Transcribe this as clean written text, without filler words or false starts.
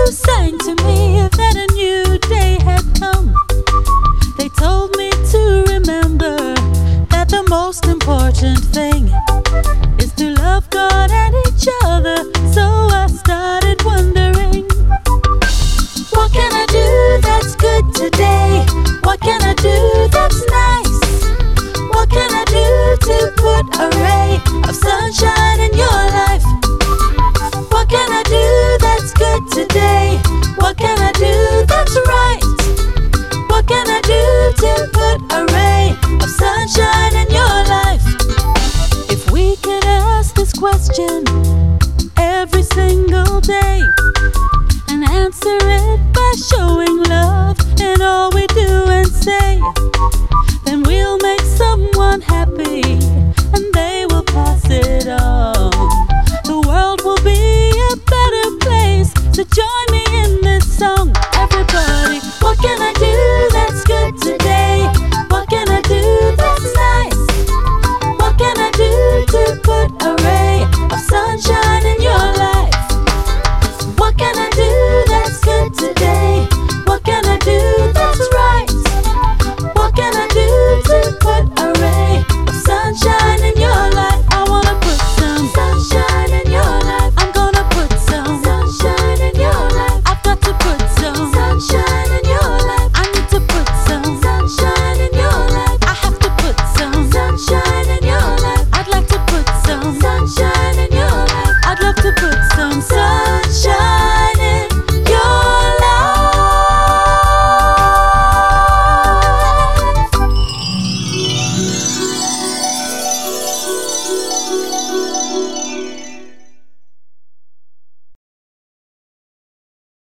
sang to me that a new day had come. They told me to remember that the most important thing is to love God and each other. So I started wondering, what can I do that's good today? What can I do that's nice? What can I do to put a ray of sunshine